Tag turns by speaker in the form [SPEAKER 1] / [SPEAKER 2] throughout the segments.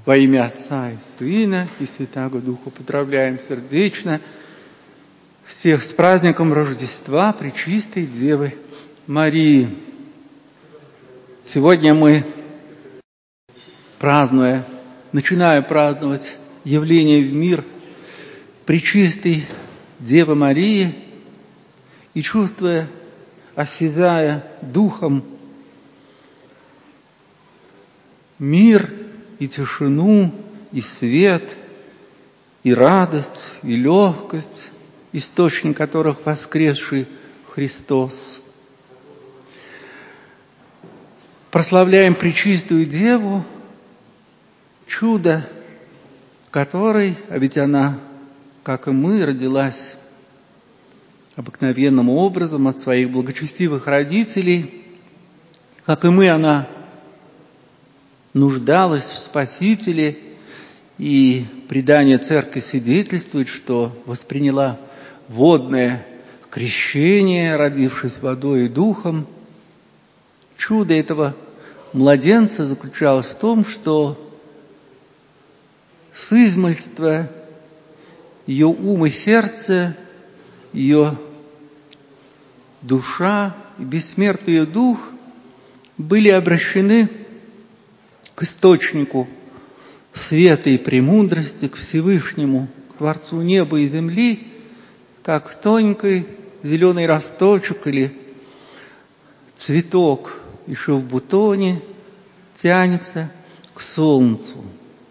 [SPEAKER 1] Во имя Отца и Сына и Святаго Духа поздравляем сердечно всех с праздником Рождества Пречистой Девы Марии. Сегодня мы, начиная праздновать явление в мир Пречистой Девы Марии и чувствуя, осязая Духом мир и тишину, и свет, и радость, и легкость, источник которых воскресший Христос. Прославляем Пречистую Деву, чудо которой, а ведь она, как и мы, родилась обыкновенным образом от своих благочестивых родителей, как и мы, она нуждалась в Спасителе, и предание Церкви свидетельствует, что восприняла водное крещение, родившись водой и духом. Чудо этого младенца заключалось в том, что с измальства ее ум и сердце, ее душа и бессмертный ее дух были обращены к источнику света и премудрости, к Всевышнему, к Творцу неба и земли, как тоненький зеленый росточек или цветок еще в бутоне тянется к солнцу.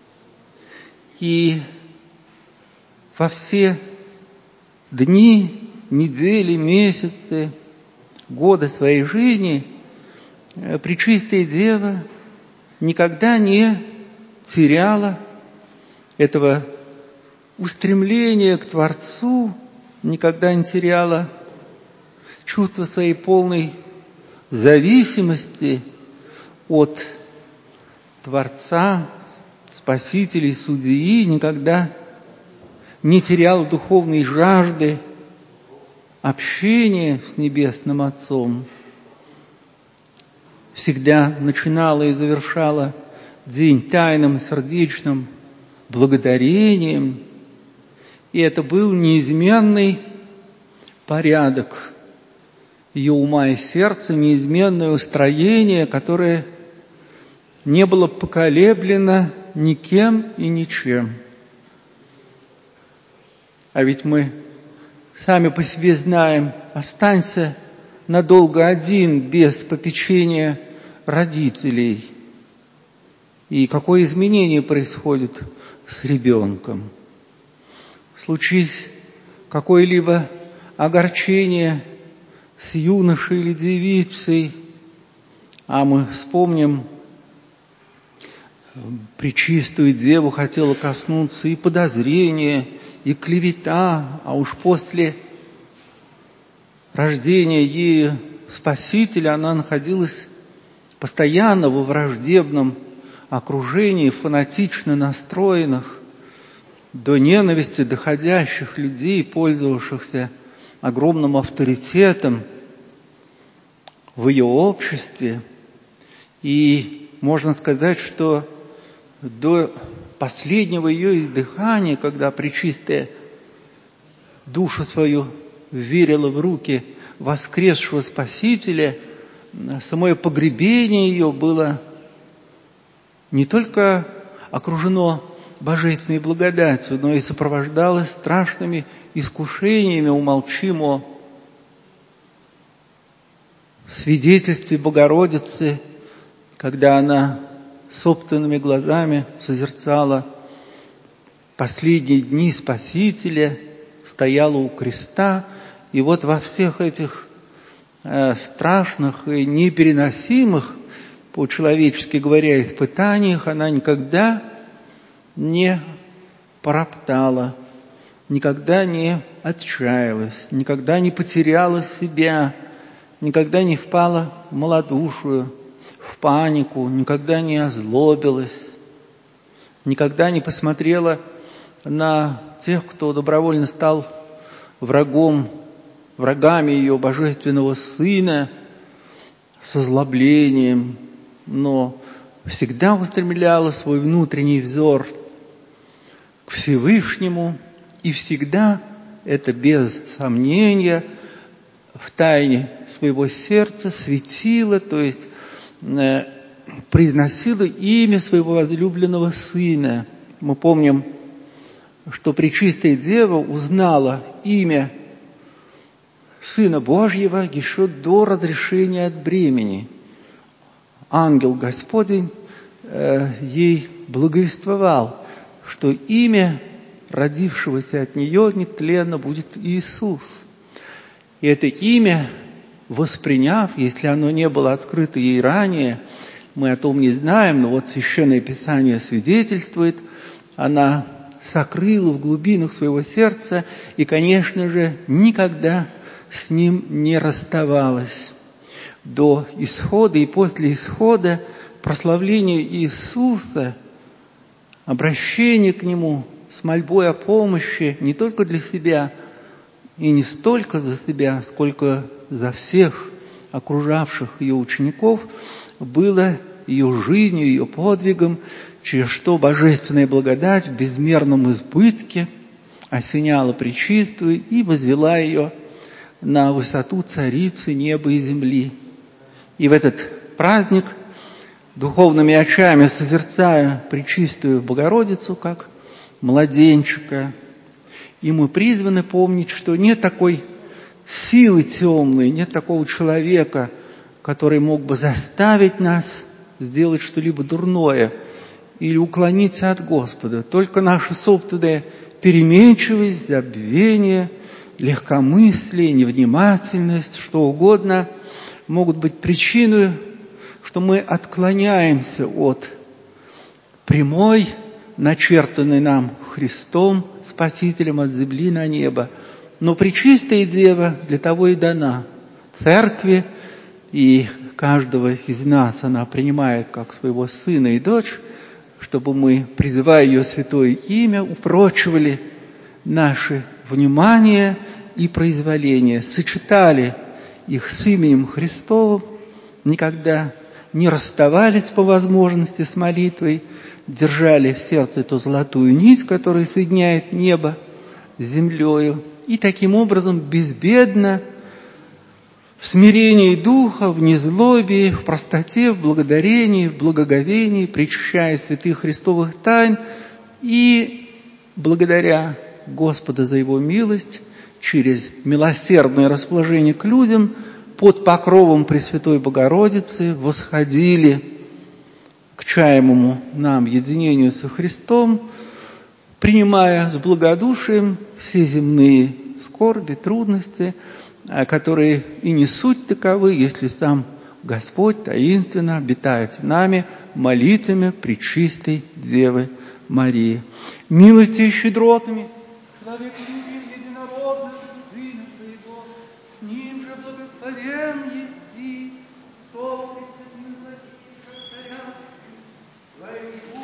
[SPEAKER 1] И во все дни, недели, месяцы, годы своей жизни Пречистая Дева никогда не теряла этого устремления к Творцу, никогда не теряла чувства своей полной зависимости от Творца, Спасителя и Судьи, никогда не теряла духовной жажды общения с Небесным Отцом. Всегда начинала и завершала день тайным и сердечным благодарением. И это был неизменный порядок ее ума и сердца, неизменное устроение, которое не было поколеблено никем и ничем. А ведь мы сами по себе знаем, останься надолго один, без попечения родителей. И какое изменение происходит с ребенком? Случись какое-либо огорчение с юношей или девицей, а мы вспомним, Пречистую Деву хотела коснуться и подозрения, и клевета, а уж после рождения ею Спасителя она находилась постоянно во враждебном окружении фанатично настроенных, до ненависти доходящих людей, пользовавшихся огромным авторитетом в ее обществе. И можно сказать, что до последнего ее издыхания, когда Пречистая душу свою верила в руки воскресшего Спасителя, самое погребение ее было не только окружено божественной благодатью, но и сопровождалось страшными искушениями. Умолчим о свидетельстве Богородицы, когда она собственными глазами созерцала последние дни Спасителя, стояла у креста, и вот во всех этих страшных и непереносимых, по-человечески говоря, испытаниях она никогда не пороптала, никогда не отчаялась, никогда не потеряла себя, никогда не впала в малодушие, в панику, никогда не озлобилась, никогда не посмотрела на тех, кто добровольно стал врагами ее божественного Сына, с озлоблением, но всегда устремляла свой внутренний взор к Всевышнему, и всегда это без сомнения в тайне своего сердца светила, то есть произносила имя своего возлюбленного Сына. Мы помним, что Пречистая Дева узнала имя Сына Божьего еще до разрешения от бремени. Ангел Господень ей благовествовал, что имя родившегося от нее нетленно будет Иисус. И это имя, восприняв, если оно не было открыто ей ранее, мы о том не знаем, но вот Священное Писание свидетельствует, она сокрыла в глубинах своего сердца и, конечно же, никогда с ним не расставалась. До исхода и после исхода прославление Иисуса, обращение к Нему с мольбой о помощи не только для себя и не столько за себя, сколько за всех окружавших ее учеников, было ее жизнью, ее подвигом, через что божественная благодать в безмерном избытке осеняла Пречистую и возвела ее на высоту царицы неба и земли. И в этот праздник, духовными очами созерцая Пречистую Богородицу, как младенчика, и мы призваны помнить, что нет такой силы темной, нет такого человека, который мог бы заставить нас сделать что-либо дурное или уклониться от Господа. Только наша собственная переменчивость, забвение, легкомыслие, невнимательность, что угодно могут быть причиной, что мы отклоняемся от прямой, начертанной нам Христом, Спасителем от земли на небо. Но Пречистая Дева для того и дана Церкви, и каждого из нас она принимает как своего сына и дочь, чтобы мы, призывая ее святое имя, упрочивали наше внимание и произволение, сочетали их с именем Христовым, никогда не расставались по возможности с молитвой, держали в сердце эту золотую нить, которая соединяет небо с землею, и таким образом безбедно, в смирении духа, в незлобии, в простоте, в благодарении, в благоговении, причащая святых Христовых тайн и благодаря Господа за Его милость, через милосердное расположение к людям, под покровом Пресвятой Богородицы восходили к чаемому нам единению со Христом, принимая с благодушием все земные скорби, трудности, которые и не суть таковы, если сам Господь таинственно обитает с нами молитвами Пречистой Девы Марии. Милостью и щедротами человеколюбием единородным Сына Своего, с Ним же благословен и со Пресвятым Владычицей, Царя,